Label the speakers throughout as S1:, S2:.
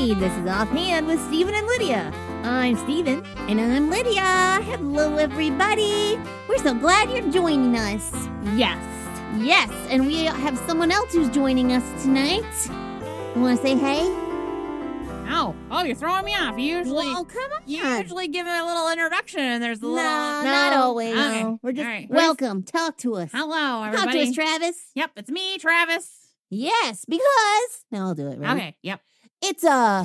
S1: this is Offhand with Stephen and Lydia. I'm Stephen.
S2: And I'm Lydia. Hello, everybody. We're so glad you're joining us.
S1: Yes.
S2: Yes, and we have someone else who's joining us tonight. You want to say hey?
S3: Oh, you're throwing me off. You usually,
S2: Well, come on.
S3: you usually give a little introduction, and there's a little.
S2: No, not always.
S3: Okay.
S2: We're just
S3: All right.
S2: welcome. Talk to us.
S3: Hello,
S2: Talk
S3: everybody.
S2: to us, Travis.
S3: Yep, it's me, Travis.
S2: Yes, because now I'll do it. Right?
S3: Okay, yep,
S2: It's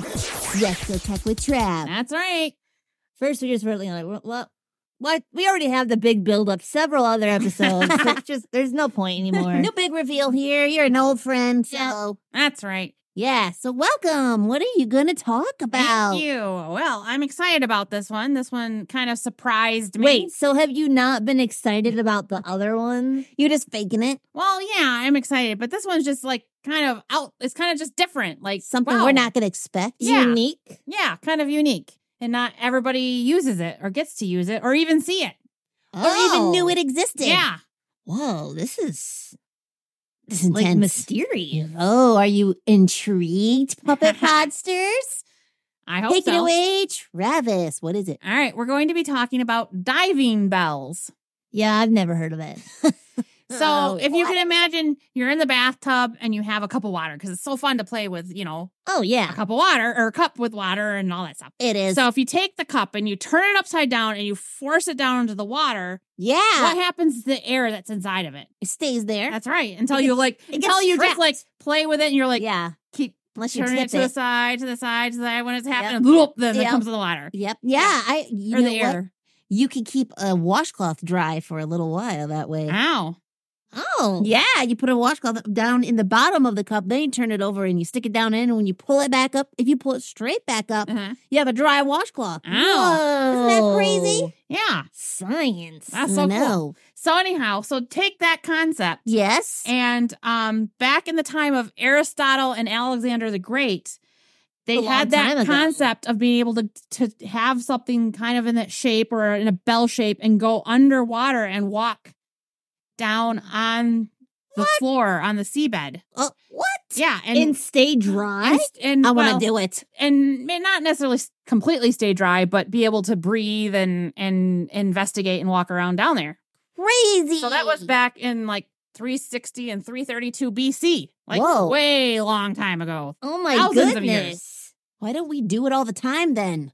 S2: Retro Tech with Trav.
S3: that's right.
S1: First, we just really like, what? We already have the big build-up, several other episodes. So it's just, there's no point anymore.
S2: No big reveal here. You're an old friend, so
S3: That's right.
S2: yeah. So welcome. What are you going to talk about?
S3: Thank you. Well, I'm excited about this one. This one kind of surprised me.
S1: Wait, so have you not been excited about the other one?
S2: You just faking it?
S3: Well, yeah, I'm excited, but this one's just like kind of out. It's kind of just different. Like
S2: Something
S3: wow.
S2: we're not going to expect.
S3: Yeah.
S1: Unique?
S3: Yeah, kind of unique, and not everybody uses it or gets to use it or even see it.
S2: Or even knew it existed.
S3: Yeah.
S2: Whoa, this is
S1: Like
S2: intense.
S1: mysterious.
S2: Oh, are you intrigued, Puppet Podsters?
S3: I hope
S2: Take
S3: so.
S2: it away, Travis. What is it?
S3: All right, we're going to be talking about diving bells.
S1: Yeah, I've never heard of it.
S3: So
S2: Oh,
S3: if you
S2: what?
S3: can imagine, you're in the bathtub and you have a cup of water because it's so fun to play with,
S2: Oh,
S3: a
S2: yeah,
S3: cup of water or a cup with water and all that stuff.
S2: it is.
S3: So if you take the cup and you turn it upside down and you force it down into the water,
S2: yeah,
S3: what happens to the air that's inside of it?
S2: it stays there.
S3: That's right. Until
S2: It
S3: you
S2: gets
S3: until you just
S2: trapped.
S3: play with it and you're like,
S2: yeah,
S3: keep
S2: unless you
S3: turning
S2: tip
S3: it to the side, to the side, to the side. When it's happening, then it
S2: Yep.
S3: comes to the water
S2: Yep. Yeah, you
S3: or
S2: know
S3: the
S2: what?
S3: air.
S2: You can keep a washcloth dry for a little while that way.
S3: Ow.
S2: Oh. Yeah, you put a washcloth down in the bottom of the cup, then you turn it over and you stick it down in, and when you pull it back up, if you pull it straight back up,
S3: Uh-huh.
S2: you have a dry washcloth.
S3: Ow.
S2: Isn't that crazy?
S3: Yeah.
S1: Science.
S3: That's
S2: I
S3: so
S2: know.
S3: cool. So anyhow, so take that concept.
S2: Yes.
S3: And back in the time of Aristotle and Alexander the Great, they
S1: A long
S3: had
S1: time
S3: that
S1: ago.
S3: concept of being able to have something kind of in that shape or in a bell shape and go underwater and walk down on the floor on the seabed.
S2: What?
S3: Yeah,
S1: And stay dry?
S3: and
S2: I want
S3: well,
S2: to do it.
S3: and may not necessarily completely stay dry, but be able to breathe and investigate and walk around down there.
S2: Crazy.
S3: So that was back in like 360 and 332 BC, like
S2: Whoa.
S3: way long time ago.
S2: Oh my
S3: thousands of
S2: goodness.
S3: years.
S2: Why don't we do it all the time then?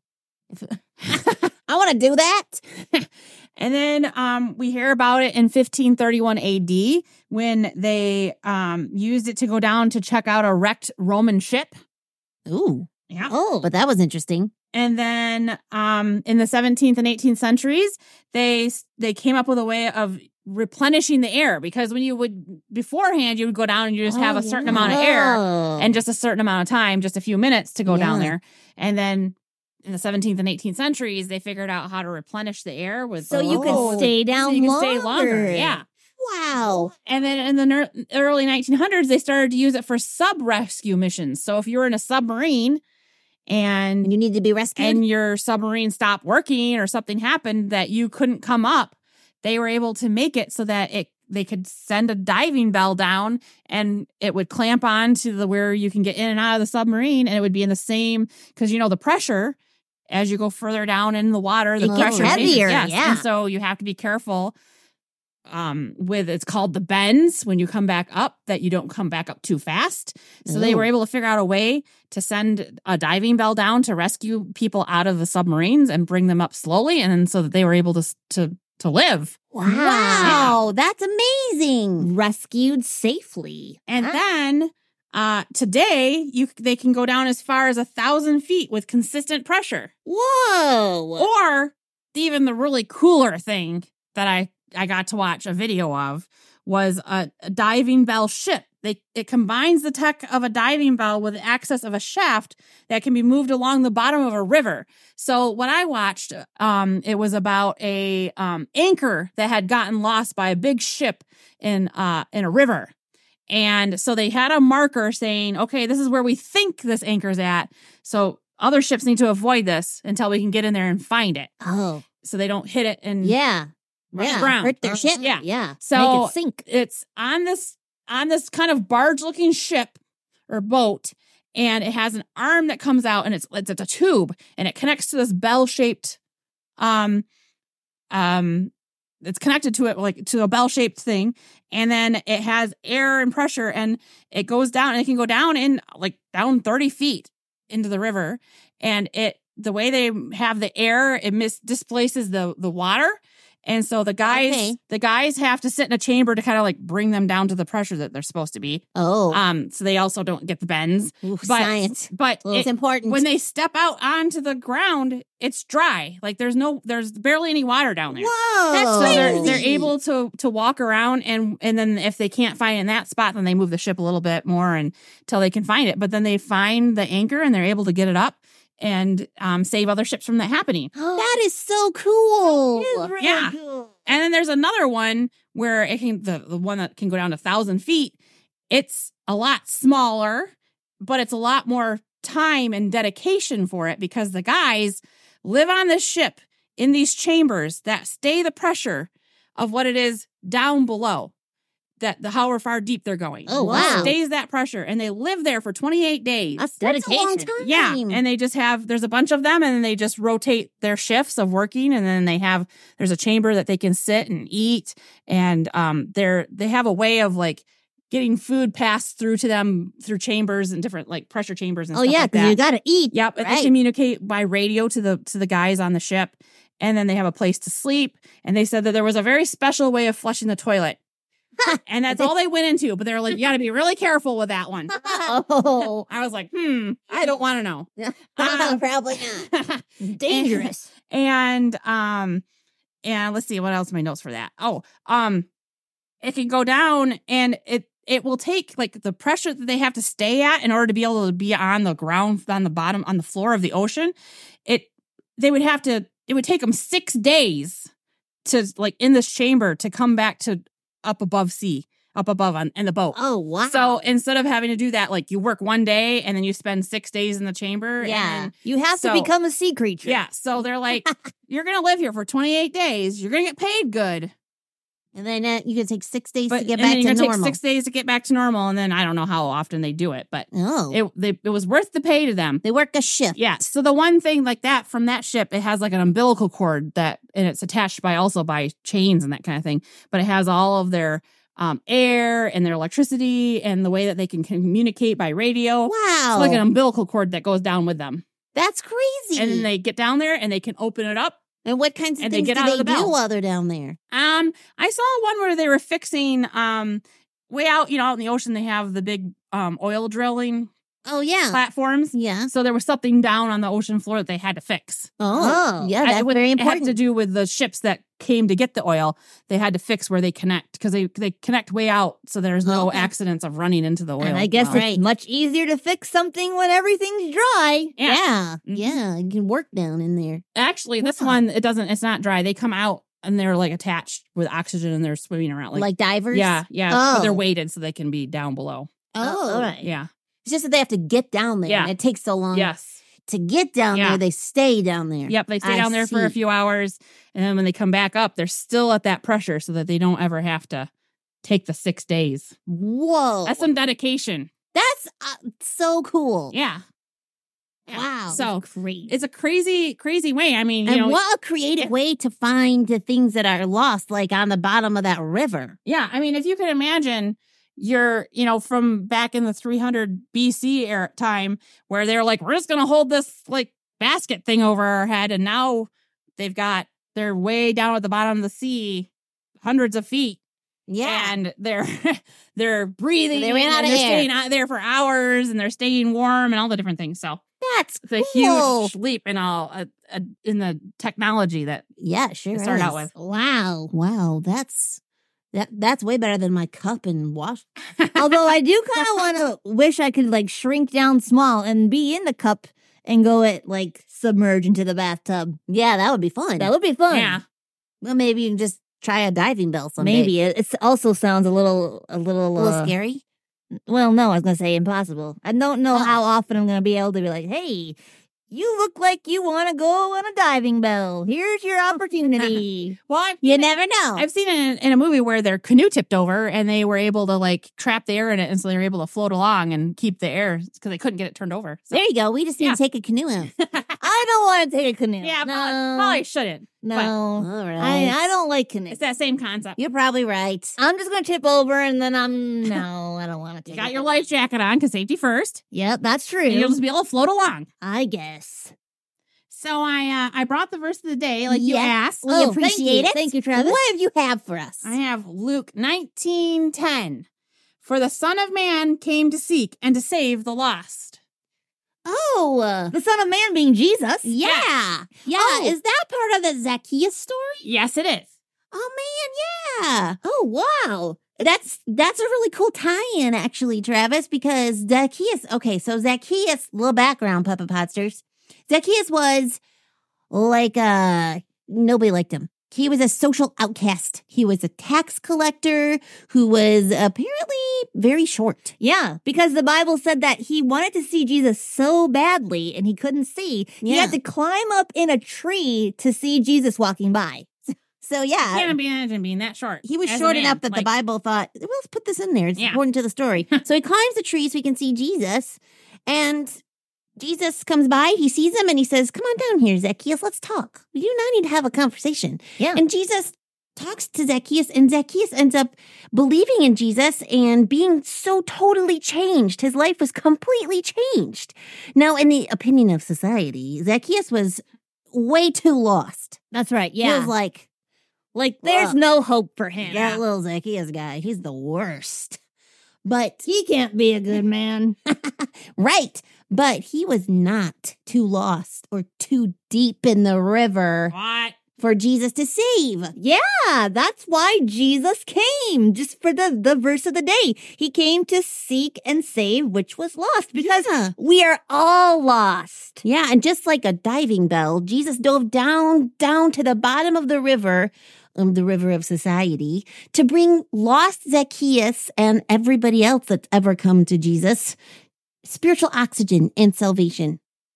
S2: I want to do that.
S3: And then we hear about it in 1531 AD when they used it to go down to check out a wrecked Roman ship.
S2: Ooh.
S3: Yeah.
S2: Oh, but that was interesting.
S3: And then in the 17th and 18th centuries, they came up with a way of replenishing the air, because when you would beforehand, you would go down and you just have a certain amount of air and just a certain amount of time, just a few minutes to go down
S2: Yeah.
S3: there. And then in the 17th and 18th centuries, they figured out how to replenish the air with
S1: So you
S2: Oh.
S1: can stay down
S3: so you can
S1: longer.
S3: stay longer. Yeah.
S2: Wow.
S3: And then in the early 1900s, they started to use it for sub-rescue missions. So if you were in a submarine and
S2: You need to be rescued.
S3: and your submarine stopped working or something happened that you couldn't come up, they were able to make it so that they could send a diving bell down and it would clamp on to the where you can get in and out of the submarine, and it would be in the same, because the pressure as you go further down in the water, the
S2: It gets
S3: pressure changes.
S2: heavier,
S3: Yes.
S2: yeah.
S3: And so you have to be careful with, it's called the bends, when you come back up, that you don't come back up too fast. So they
S2: Ooh.
S3: were able to figure out a way to send a diving bell down to rescue people out of the submarines and bring them up slowly, and then so that they were able to live.
S2: Wow. That's amazing.
S1: Rescued safely.
S3: And
S2: Ah.
S3: then today they can go down as far as 1,000 feet with consistent pressure.
S2: Whoa.
S3: Or even the really cooler thing that I got to watch a video of was a diving bell ship. It combines the tech of a diving bell with the access of a shaft that can be moved along the bottom of a river. So what I watched, it was about a anchor that had gotten lost by a big ship in a river. And so they had a marker saying, okay, this is where we think this anchor's at. So other ships need to avoid this until we can get in there and find it,
S2: Oh.
S3: so they don't hit it and
S2: Yeah.
S3: run
S2: Yeah.
S3: aground.
S2: Hurt their ship.
S3: Yeah.
S2: Yeah.
S3: So
S2: Make it sink.
S3: it's on this kind of barge looking ship or boat, and it has an arm that comes out, and it's a tube, and it connects to this bell-shaped it's connected to it like to a bell-shaped thing, and then it has air and pressure, and it goes down, and it can go down down 30 feet into the river, and the way they have the air, it displaces the water. And so the guys have to sit in a chamber to kind of like bring them down to the pressure that they're supposed to be.
S2: Oh.
S3: So they also don't get the bends.
S2: Ooh, science.
S3: But
S2: it's important.
S3: When they step out onto the ground, it's dry. Like there's barely any water down there.
S2: Whoa.
S3: So
S2: That's
S3: they're able to walk around, and then if they can't find it in that spot, then they move the ship a little bit more until they can find it. But then they find the anchor, and they're able to get it up and save other ships from that happening.
S2: That is so cool.
S1: It is really
S3: Yeah.
S1: cool.
S3: And then there's another one where it can the one that can go down to 1,000 feet. It's a lot smaller, but it's a lot more time and dedication for it because the guys live on this ship in these chambers that stay the pressure of what it is down below. However far deep they're going.
S2: Oh, wow.
S3: Stays that pressure. And they live there for 28 days.
S1: That's
S2: That's a long
S1: dedication.
S2: time.
S3: Yeah. And they just there's a bunch of them, and then they just rotate their shifts of working. And then there's a chamber that they can sit and eat. And they have a way of like getting food passed through to them through chambers and different like pressure chambers and
S2: Oh,
S3: stuff
S2: yeah,
S3: like
S2: because
S3: that.
S2: you got to eat.
S3: Yep. And
S2: Right.
S3: they communicate by radio to the guys on the ship. And then they have a place to sleep. And they said that there was a very special way of flushing the toilet. And that's all they went into. But they were like, you got to be really careful with that one.
S2: Oh.
S3: I was like, I don't want to know.
S2: Probably not.
S1: Dangerous.
S3: And let's see what else are my notes for that. It can go down, and it will take like the pressure that they have to stay at in order to be able to be on the ground, on the bottom, on the floor of the ocean. It would take them 6 days to like in this chamber to come back to up above in the boat.
S2: Oh, wow.
S3: So instead of having to do that, like you work one day and then you spend 6 days in the chamber.
S2: Yeah.
S3: And
S1: You have to
S3: So-
S1: become a sea creature.
S3: yeah. So they're like, you're going to live here for 28 days. You're going to get paid good.
S2: And then you can take 6 days
S3: But
S2: to get
S3: and
S2: back
S3: then you're
S2: to
S3: gonna
S2: normal.
S3: take 6 days to get back to normal. And then I don't know how often they do it, but
S2: Oh.
S3: it was worth the pay to them.
S2: They work a shift.
S3: Yeah. So the one thing like that from that ship, it has like an umbilical cord and it's attached by chains and that kind of thing. But it has all of their air and their electricity and the way that they can communicate by radio.
S2: Wow.
S3: It's like an umbilical cord that goes down with them.
S2: That's crazy.
S3: And then they get down there and they can open it up.
S2: And what kinds of
S3: and they
S2: things
S3: get
S2: do
S3: out of
S2: they
S3: the
S2: do
S3: bell.
S2: while they're down there?
S3: I saw one where they were fixing way out in the ocean they have the big oil drilling
S2: Oh, yeah.
S3: platforms.
S2: Yeah.
S3: So there was something down on the ocean floor that they had to fix.
S2: Oh, yeah, that's very
S3: It had
S2: important.
S3: to do with the ships that came to get the oil. They had to fix where they connect because they connect way out, so there's no
S2: Okay.
S3: accidents of running into the oil.
S1: And I guess
S3: well.
S1: it's much easier to fix something when everything's dry.
S2: Yeah.
S3: Mhm.
S2: Yeah. You can work down in there.
S3: Actually, this
S2: Wow.
S3: one it's not dry. They come out and they're like attached with oxygen and they're swimming around
S2: Like divers?
S3: yeah, but they're
S2: Oh.
S3: weighted so they can be down below.
S2: Oh.
S1: all right.
S3: Yeah.
S2: It's just that they have to get down there.
S3: Yeah.
S2: And it takes so long
S3: Yes.
S2: to get down
S3: Yeah.
S2: there. They stay down there.
S3: Yep, they stay
S2: I
S3: down there for a
S2: see.
S3: few hours, and then when they come back up, they're still at that pressure so that they don't ever have to take the 6 days.
S2: Whoa.
S3: That's some dedication.
S2: That's so cool.
S3: Yeah. Yeah.
S2: Wow.
S3: So
S1: Great.
S3: it's a crazy, crazy way. I mean,
S2: And what a creative way to find the things that are lost, like on the bottom of that river.
S3: yeah. I mean, if you can imagine, you're, from back in the 300 BC era time where they're like, we're just going to hold this like basket thing over our head. And now they're way down at the bottom of the sea, hundreds of feet.
S2: Yeah.
S3: And they're breathing.
S2: They ran out
S3: and
S2: of
S3: they're
S2: air.
S3: staying out there for hours and they're staying warm and all the different things. So
S2: That's
S3: it's a
S2: cool.
S3: huge leap in in the technology that
S2: Yeah, sure.
S3: to start
S2: is.
S3: out with.
S1: Wow.
S2: Wow, that's way better than my cup and wash.
S1: Although I do kind of want to wish I could like shrink down small and be in the cup and go submerge into the bathtub.
S2: Yeah, that would be fun.
S1: That would be fun.
S3: Yeah.
S2: Well, maybe you can just try a diving bell someday.
S1: Maybe it also sounds a little
S2: A little scary.
S1: Well, no, I was gonna say impossible. I don't know
S2: Oh.
S1: how often I'm gonna be able to be like, hey, you look like you want to go on a diving bell. Here's your opportunity.
S3: Well,
S2: You never know.
S3: I've seen it in a movie where their canoe tipped over and they were able to like trap the air in it, and so they were able to float along and keep the air because they couldn't get it turned over. So.
S2: There you go. We just need
S3: Yeah.
S2: to take a canoe out.
S1: I don't want to take a canoe.
S3: Yeah,
S1: no.
S3: probably shouldn't.
S1: No.
S2: All right.
S1: I don't like canoes.
S3: It's that same concept.
S2: You're probably right.
S1: I'm just going to tip over and then no, I don't want to take
S3: You got
S1: it.
S3: your life jacket on because safety first.
S1: Yep, that's true.
S3: And you'll just be able to float along.
S1: I guess.
S3: So I brought the verse of the day like you
S2: Yeah.
S3: asked.
S2: We
S1: thank
S2: appreciate
S1: you.
S2: it.
S1: Thank you, Travis.
S2: What have you have for us?
S3: I have Luke 19:10. For the Son of Man came to seek and to save the lost.
S2: Oh,
S1: The Son of Man being Jesus.
S2: yeah. Yeah.
S1: Oh.
S2: Is that part of the Zacchaeus story?
S3: Yes, it is.
S2: Oh, man, yeah. Oh, wow. That's a really cool tie-in, actually, Travis, because Zacchaeus, okay, so Zacchaeus, little background, Papa Podsters. Zacchaeus was like, nobody liked him. He was a social outcast. He was a tax collector who was apparently very short.
S1: Yeah, because the Bible said that he wanted to see Jesus so badly and he couldn't see. He
S2: Yeah.
S1: had to climb up in a tree to see Jesus walking by.
S2: So,
S3: I
S2: yeah.
S3: can't imagine being that short.
S2: He was
S3: as a
S2: short
S3: man.
S2: enough that the
S3: Like,
S2: Bible thought, well, let's put this in there. It's
S3: Yeah.
S2: important to the story. So he climbs the tree so he can see Jesus. And Jesus comes by, he sees him, and he says, come on down here, Zacchaeus, let's talk. We do not need to have a conversation.
S1: Yeah.
S2: And Jesus talks to Zacchaeus, and Zacchaeus ends up believing in Jesus and being so totally changed. His life was completely changed. Now, in the opinion of society, Zacchaeus was way too lost.
S1: That's right.
S2: He
S1: Yeah.
S2: was
S1: like, there's
S2: Ugh.
S1: no hope for him.
S2: that little Zacchaeus guy, he's the worst. But
S1: He can't be a good man.
S2: right, but he was not too lost or too deep in the river
S3: What?
S2: for Jesus to save.
S1: Yeah, that's why Jesus came. Just for the verse of the day. He came to seek and save which was lost because
S2: Yeah.
S1: we are all lost.
S2: Yeah, and just like a diving bell, Jesus dove down to the bottom of the river of society, to bring lost Zacchaeus and everybody else that's ever come to Jesus spiritual oxygen and salvation.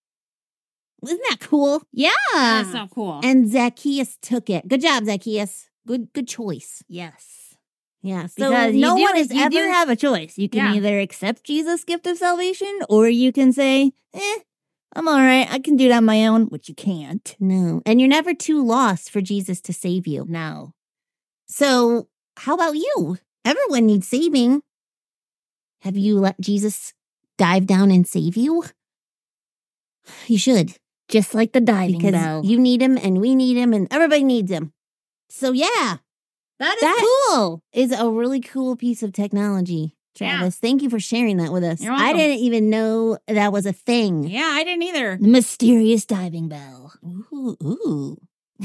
S2: Isn't that cool?
S1: Yeah.
S3: That's so cool.
S2: And Zacchaeus took it. Good job, Zacchaeus. Good choice.
S1: Yes.
S2: Yeah. So
S1: Because
S2: no
S1: you
S2: one
S1: do,
S2: is
S1: you
S2: ever.
S1: do have a choice. You can
S3: Yeah.
S1: either accept Jesus' gift of salvation or you can say, I'm all right. I can do it on my own, which you can't.
S2: No. And you're never too lost for Jesus to save you.
S1: No.
S2: So how about you? Everyone needs saving. Have you let Jesus dive down and save you? You should.
S1: Just like the diving
S2: Because
S1: bell.
S2: you need him and we need him and everybody needs him. So yeah,
S1: that is
S2: that-
S1: cool.
S2: is a really cool piece of technology.
S3: Yeah.
S2: Thank Thank you for sharing that with us.
S3: You're
S2: I
S3: welcome.
S2: didn't even know that was a thing.
S3: Yeah, I didn't either.
S1: The mysterious diving bell.
S2: Ooh.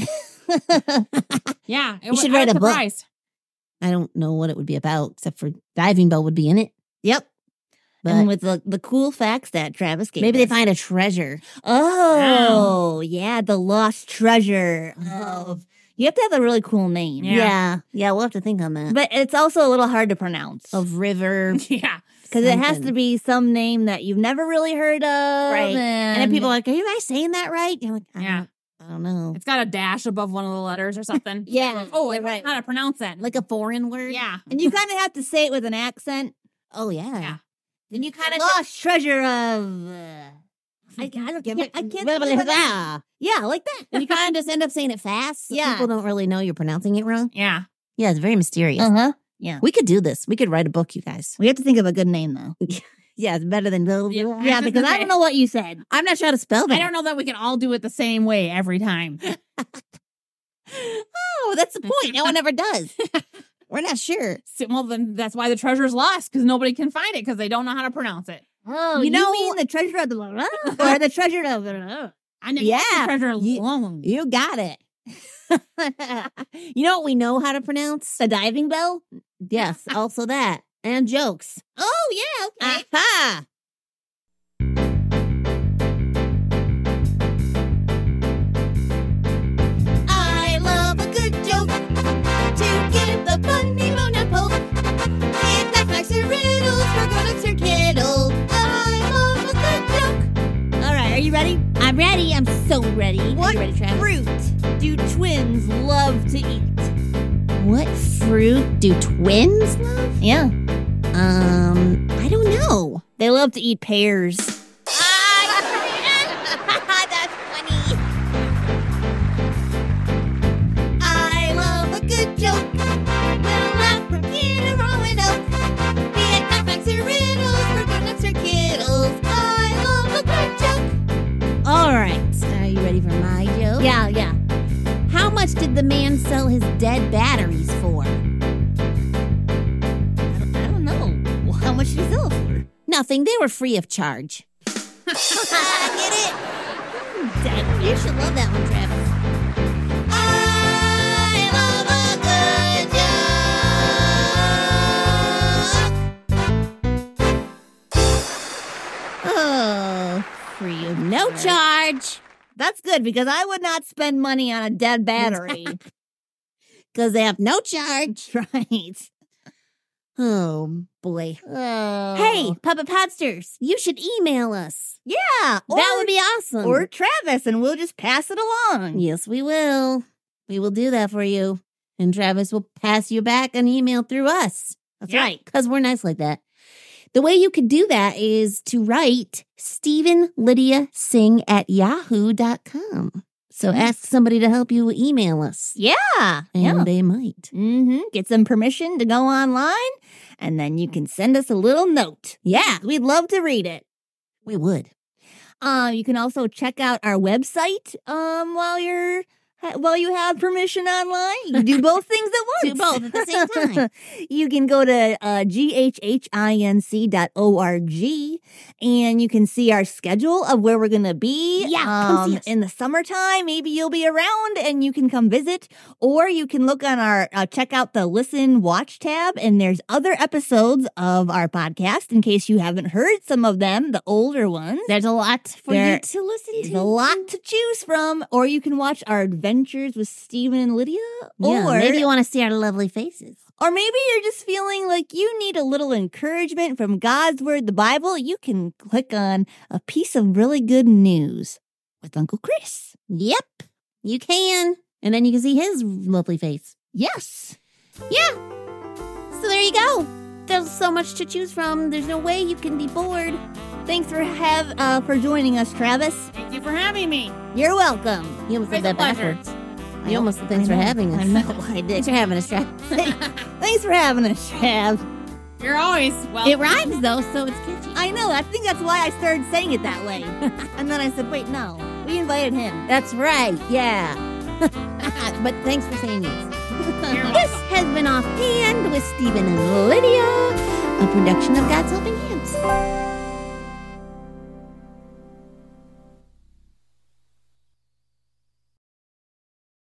S3: Yeah,
S2: You should write a book.
S3: surprised.
S2: I don't know what it would be about, except for diving bell would be in it.
S1: Yep.
S2: But
S1: And with the cool facts that Travis gave
S2: maybe they
S1: us.
S2: find a treasure.
S1: Oh, yeah, the lost treasure of. You have to have a really cool name.
S3: Yeah.
S2: Yeah, we'll have to think on that.
S1: But it's also a little hard to pronounce.
S2: Of river.
S3: Yeah.
S1: Because it has
S2: something.
S1: to be some name that you've never really heard of.
S2: Right.
S1: And,
S2: And then people are like, are you guys saying that right? You're like,
S3: Yeah.
S2: I don't know.
S3: It's got a dash above one of the letters or something.
S1: Yeah.
S3: Oh, I
S1: you're
S3: don't
S1: right.
S3: know how to pronounce that.
S2: Like a foreign word?
S3: Yeah.
S1: And you kind of have to say it with an accent.
S2: Oh, yeah.
S3: Yeah.
S2: Then you kind of
S1: Lost treasure of. I don't get it. I can't. think of it. Yeah, like that.
S2: And you kind of just end up saying it fast. So
S1: Yeah.
S2: people don't really know you're pronouncing it wrong.
S3: Yeah.
S2: Yeah, it's very mysterious.
S1: huh. Yeah.
S2: We could do this. We could write a book, you guys.
S1: We have to think of a good name though.
S2: Yeah, it's better than
S1: Yeah, because I don't know what you said.
S2: I'm not sure how to spell that.
S3: I don't know that we can all do it the same way every time.
S2: Oh, that's the point. No one ever does. We're not sure.
S3: So, well, then that's why the treasure's lost because nobody can find it because they don't know how to pronounce it.
S1: Oh,
S2: You know-
S1: mean the treasure of the or the treasure of
S3: I know
S2: Yeah.
S3: the treasure
S2: You-
S3: long.
S2: You got it. You know what we know how to pronounce?
S1: the diving bell?
S2: Yes, also that. And jokes.
S1: Oh yeah, okay.
S2: Aha!
S1: I love a good joke to give the funny bone a poke. If that's facts or riddles, we're gonna turn kiddle. I love a good joke. All right, are you ready?
S2: I'm ready. ready. I'm so ready.
S1: What
S2: Are you ready, Travis?
S1: fruit do twins love to eat?
S2: What fruit do twins love?
S1: Yeah.
S2: I don't know.
S1: They love to eat pears.
S2: That's funny.
S1: I love a good joke. We'll laugh from here to Roanoke. Be it complex or riddles, for grown-ups or kiddles. I love a good joke.
S2: All right. Are you ready for my joke?
S1: Yeah.
S2: How much did the man sell his dead batteries for?
S1: I don't know. Well, how much did he sell it for?
S2: Nothing. They were free of charge. Get it? You should love that one, Travis.
S1: I love a good joke.
S2: Oh, free of no charge.
S1: That's good because I would not spend money on a dead battery.
S2: Because they have no charge.
S1: Right.
S2: Oh, boy.
S1: Oh.
S2: Hey, Puppet Podsters, you should email us.
S1: Yeah.
S2: That would be awesome.
S1: Or Travis, and we'll just pass it along.
S2: Yes, we will. We will do that for you. And Travis will pass you back an email through us.
S1: That's right.
S2: Because we're nice like that. The way you could do that is to write StephenLydiaSing@yahoo.com. So ask somebody to help you email us.
S1: Yeah.
S2: And they might.
S1: Get some permission to go online, and then you can send us a little note.
S2: Yeah,
S1: We'd love to read it.
S2: we would.
S1: You can also check out our website while you have permission online. You can do both things at once.
S2: Do both at the same time.
S1: You can go to ghhinc.org and you can see our schedule of where we're going to be.
S2: Yeah, come see us.
S1: In the summertime. Maybe you'll be around and you can come visit, or you can look on our check out the Listen Watch tab, and there's other episodes of our podcast in case you haven't heard some of them, the older ones.
S2: There's a lot for
S1: There
S2: you to listen
S1: There's
S2: to.
S1: a lot to choose from, or you can watch our adventures with Stephen and Lydia,
S2: Yeah,
S1: or
S2: maybe you want to see our lovely faces.
S1: or maybe you're just feeling like you need a little encouragement from God's Word, the Bible. You can click on a piece of really good news with Uncle Chris.
S2: Yep, you can. And then you can see his lovely face.
S1: Yes.
S2: Yeah. So there you go. There's so much to choose from. There's no way you can be bored.
S1: Thanks for joining us, Travis.
S3: Thank you for having me.
S1: You're welcome.
S2: You almost said
S3: It's a
S2: that
S3: pleasure.
S2: backwards. You almost said thanks for having us.
S1: I know, I
S2: Thanks
S1: did.
S2: for having us, Trav.
S1: Thanks for having us, Trav.
S3: You're always welcome.
S2: It rhymes, though, so it's catchy.
S1: I know. I think that's why I started saying it that way. And then I said, wait, no. We invited him.
S2: That's right, yeah. But thanks for saying yes.
S3: You're
S2: This
S3: welcome.
S2: has been Offhand with Stephen and Lydia, a production of God's Helping Hands.